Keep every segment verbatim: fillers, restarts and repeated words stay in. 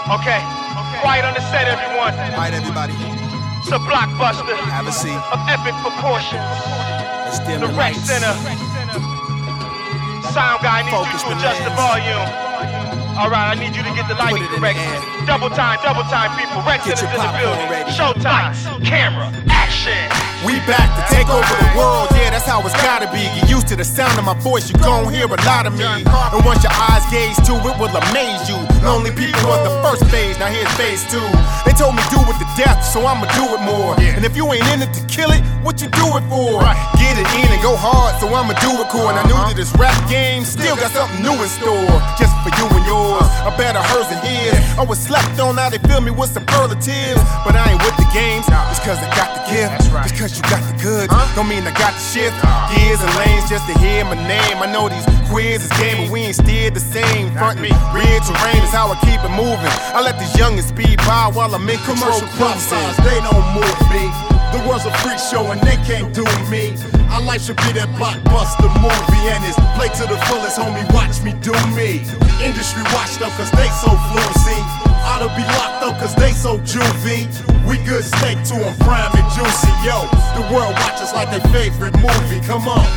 Okay, okay. Quiet on the set, everyone. Alright, everybody. It's a blockbuster. Have a seat. Of epic proportions. Let's dim the the Rec lights. Center. Sound guy, I need Focus you to the adjust the lens. volume. Alright, I need you to get the lighting Put it in correct. the air. Double time, double time, people. Rec Get Center's your in the popcorn building. ready. Showtime, camera, action. We back to take over the world, yeah, that's how it's gotta be. Get used to the sound of my voice, you gon' hear a lot of me. And once your eyes gaze to it, will amaze you. Lonely people are the first phase, now here's phase two. They told me do it to death, so I'ma do it more. And if you ain't in it to kill it, what you do it for? Get it in and go hard, so I'ma do it cool. And I knew that this rap game still got something new in store. Just for you and yours, a better hers and his. I was slept on, now they fill me with superlatives. But I ain't with the games, just cause I got the gift. Just cause you got the goods, don't mean I got the shift. Gears and lanes just to hear my name. I know these quizzes game, but we ain't steered the same. Front me, rear terrain is how I keep it moving. I let these youngins speed by while I'm in control. Commercial pop stars, they don't move me. The world's a freak show and they can't do me. Our life should be that blockbuster movie, and it's play to the fullest, homie, watch me do me. Industry watch them cause they so fluency. Ought to be locked up cause they so juvie. We good steak to them, prime and juicy, yo. The world watches like their favorite movie, come on.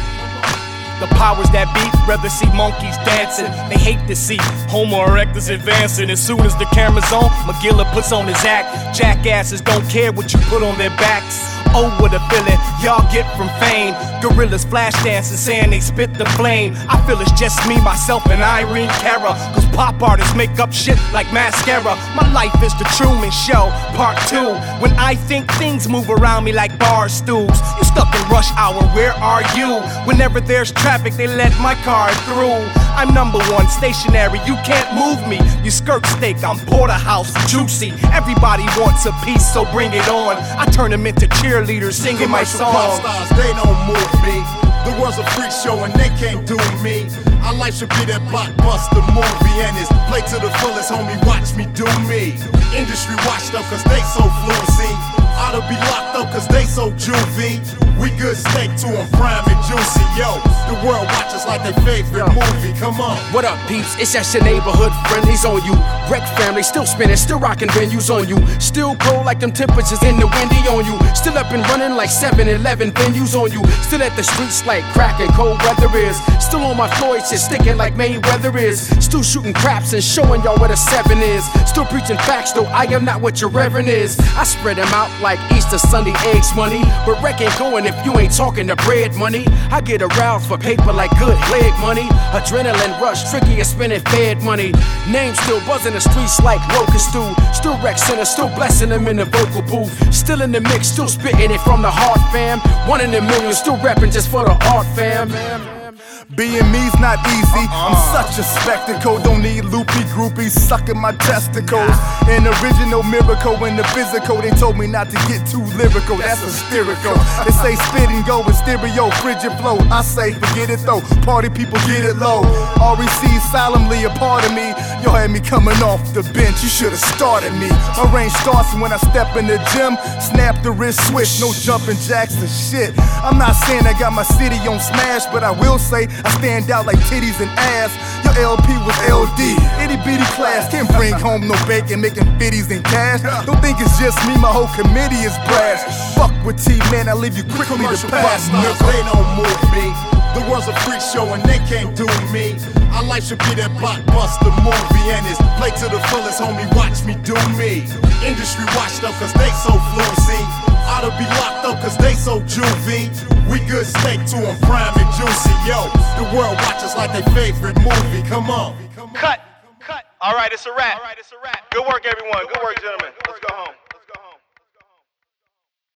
The powers that be rather see monkeys dancing. They hate to see Homo erectus advancing. As soon as the camera's on, McGilla puts on his act. Jackasses don't care what you put on their backs. Oh, what a feeling y'all get from fame. Gorillas flash dancing, saying they spit the flame. I feel it's just me, myself, and Irene Cara. Cause pop artists make up shit like mascara. My life is the Truman Show, part two. When I think things move around me like bar stools. You stuck in rush hour, where are you? Whenever there's traffic, they let my car through. I'm number one, stationary, you can't move me. You skirt steak, I'm porterhouse, juicy. Everybody wants a piece, so bring it on. I turn them into cheerleaders singing my Commercial pop song. stars, they don't move me. The world's a freak show and they can't do me. Our life should be that blockbuster movie, and it's play to the fullest, homie, watch me do me. Industry watch them cause they so fluency. Ought to be locked up cause they so juvie. We good steak to them, prime and juicy, yo. The world watches like their favorite movie, come on. What up, peeps? It's just your neighborhood friendlies on you. Rec family, still spinning, still rocking venues on you. Still cold like them temperatures in the windy on you. Still up and running like seven eleven venues on you. Still at the streets like crack and cold weather is. Still on my Floyd shit, sticking like Mayweather is. Still shooting craps and showing y'all where the seven is. Still preaching facts, though I am not what your reverend is. I spread them out like Easter Sunday eggs money. But rec ain't going if you ain't talking the bread money. I get aroused for paper like good leg money. Adrenaline rush, tricky as spending fed money. Name still buzzing the streets like locust stew. Still Rec Center, still blessing them in the vocal booth. Still in the mix, still spitting it from the heart, fam. One in a million, still rapping just for the art, fam. Being me's not easy, I'm such a spectacle. Don't need loopy groupies sucking my testicles. An original miracle in the physical. They told me not to get too lyrical, that's hysterical. They say spit and go with stereo, frigid flow. I say forget it though, party people get it low. R E C solemnly a part of me. Y'all had me coming off the bench, you should've started me. My range starts when I step in the gym. Snap the wrist switch, no jumping jacks and shit. I'm not saying I got my city on smash, but I will say I stand out like titties and ass. Your L P was L D, itty bitty class. Can't bring home no bacon, making fifties and cash. Don't think it's just me, my whole committee is brash. Fuck with T, man, I leave you quickly to Commercial pop pass. stars, they don't move me. The world's a freak show and they can't do me. Our life should be that blockbuster movie, and it's play to the fullest, homie, watch me do me. Industry watch them cause they so fluency. Ought to be locked up cause they so juvie. We good steak to them, prime and juicy, yo. The world watches like their favorite movie, come on. Cut, cut. All right, it's a wrap. Good work, everyone. Good work, gentlemen. Let's go home.